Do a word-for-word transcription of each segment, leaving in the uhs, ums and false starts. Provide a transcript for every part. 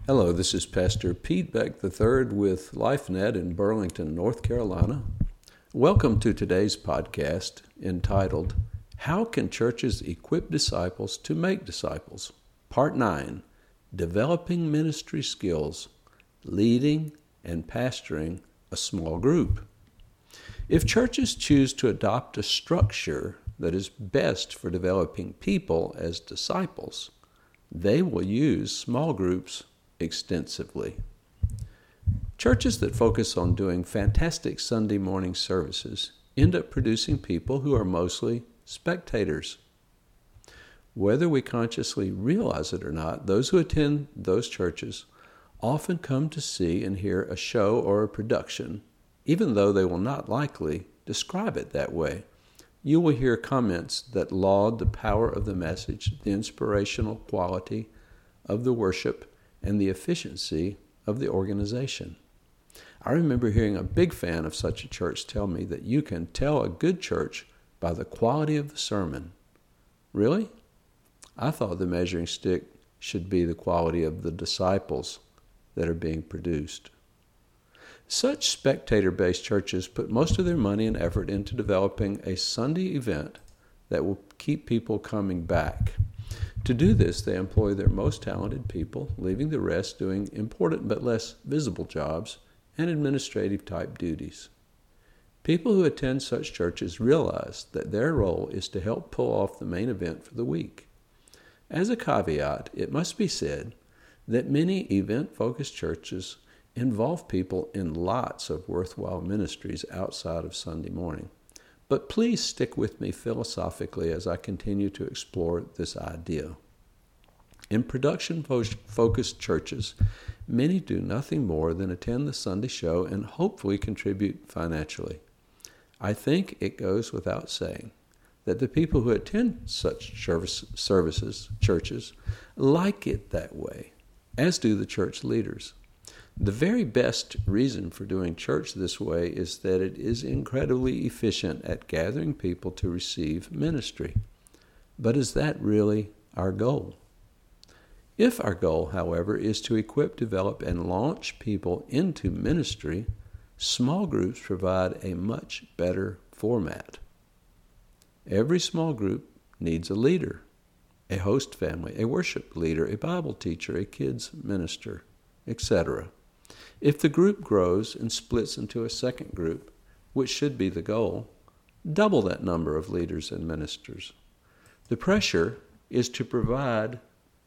Hello, this is Pastor Pete Beck the third with LifeNet in Burlington, North Carolina. Welcome to today's podcast entitled, How Can Churches Equip Disciples to Make Disciples? Part nine, Developing Ministry Skills, Leading and Pastoring a Small Group. If churches choose to adopt a structure that is best for developing people as disciples, they will use small groups extensively. Churches that focus on doing fantastic Sunday morning services end up producing people who are mostly spectators. Whether we consciously realize it or not, those who attend those churches often come to see and hear a show or a production, even though they will not likely describe it that way. You will hear comments that laud the power of the message, the inspirational quality of the worship, and the efficiency of the organization. I remember hearing a big fan of such a church tell me that you can tell a good church by the quality of the sermon. Really? I thought the measuring stick should be the quality of the disciples that are being produced. Such spectator-based churches put most of their money and effort into developing a Sunday event that will keep people coming back. To do this, they employ their most talented people, leaving the rest doing important but less visible jobs and administrative-type duties. People who attend such churches realize that their role is to help pull off the main event for the week. As a caveat, it must be said that many event-focused churches involve people in lots of worthwhile ministries outside of Sunday morning. But please stick with me philosophically as I continue to explore this idea. In production-focused churches, many do nothing more than attend the Sunday show and hopefully contribute financially. I think it goes without saying that the people who attend such service, services, churches, like it that way, as do the church leaders. The very best reason for doing church this way is that it is incredibly efficient at gathering people to receive ministry. But is that really our goal? If our goal, however, is to equip, develop, and launch people into ministry, small groups provide a much better format. Every small group needs a leader, a host family, a worship leader, a Bible teacher, a kids minister, et cetera. If the group grows and splits into a second group, which should be the goal, double that number of leaders and ministers. The pressure is to provide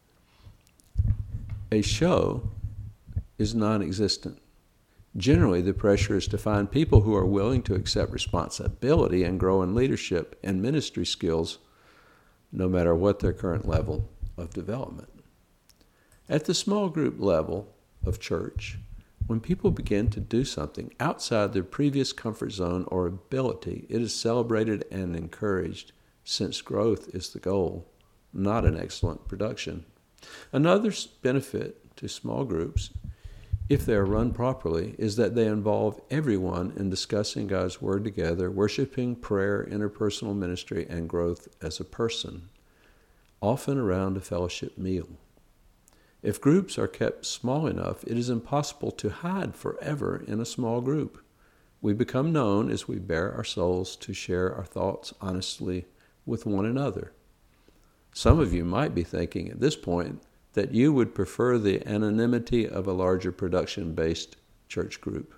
a show is non-existent. Generally, the pressure is to find people who are willing to accept responsibility and grow in leadership and ministry skills, no matter what their current level of development. At the small group level of church, when people begin to do something outside their previous comfort zone or ability, it is celebrated and encouraged, since growth is the goal, not an excellent production. Another benefit to small groups, if they are run properly, is that they involve everyone in discussing God's Word together, worshiping, prayer, interpersonal ministry, and growth as a person, often around a fellowship meal. If groups are kept small enough, it is impossible to hide forever in a small group. We become known as we bare our souls to share our thoughts honestly with one another. Some of you might be thinking at this point that you would prefer the anonymity of a larger production-based church group.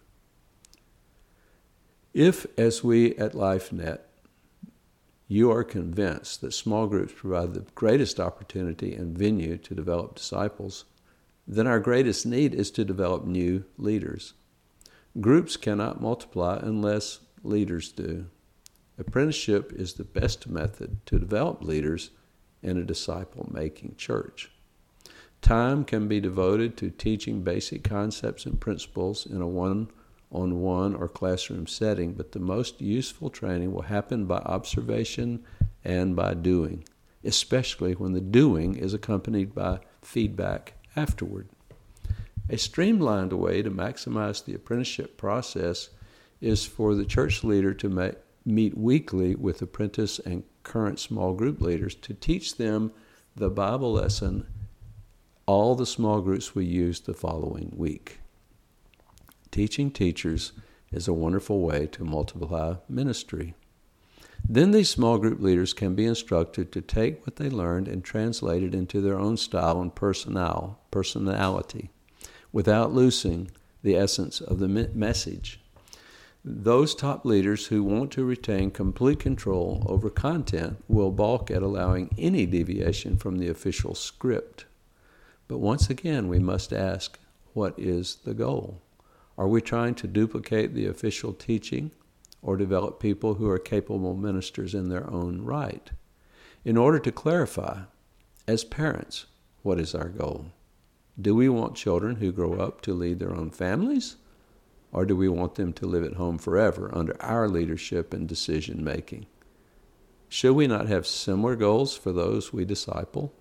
If, as we at LifeNet, you are convinced that small groups provide the greatest opportunity and venue to develop disciples, then our greatest need is to develop new leaders. Groups cannot multiply unless leaders do. Apprenticeship is the best method to develop leaders in a disciple-making church. Time can be devoted to teaching basic concepts and principles in a one-on-one or classroom setting, but the most useful training will happen by observation and by doing, especially when the doing is accompanied by feedback afterward. A streamlined way to maximize the apprenticeship process is for the church leader to ma- meet weekly with apprentice and current small group leaders to teach them the Bible lesson all the small groups we used the following week. Teaching teachers is a wonderful way to multiply ministry. Then these small group leaders can be instructed to take what they learned and translate it into their own style and personal, personality without losing the essence of the message. Those top leaders who want to retain complete control over content will balk at allowing any deviation from the official script. But once again, we must ask, what is the goal? Are we trying to duplicate the official teaching or develop people who are capable ministers in their own right? In order to clarify, as parents, what is our goal? Do we want children who grow up to lead their own families? Or do we want them to live at home forever under our leadership and decision making? Should we not have similar goals for those we disciple?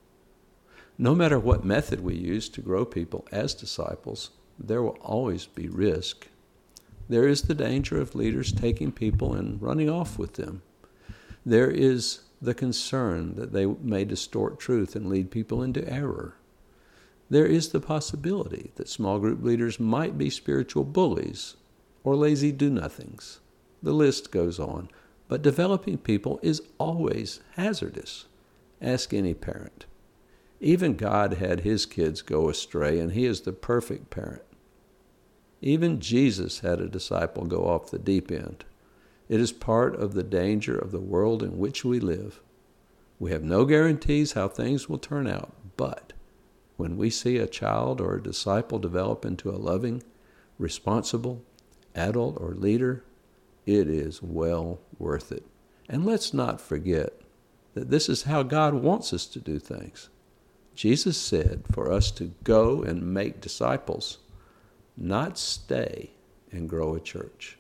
No matter what method we use to grow people as disciples, there will always be risk. There is the danger of leaders taking people and running off with them. There is the concern that they may distort truth and lead people into error. There is the possibility that small group leaders might be spiritual bullies or lazy do-nothings. The list goes on. But developing people is always hazardous. Ask any parent. Even God had his kids go astray, and he is the perfect parent. Even Jesus had a disciple go off the deep end. It is part of the danger of the world in which we live. We have no guarantees how things will turn out, but when we see a child or a disciple develop into a loving, responsible adult or leader, it is well worth it. And let's not forget that this is how God wants us to do things. Jesus said for us to go and make disciples, not stay and grow a church.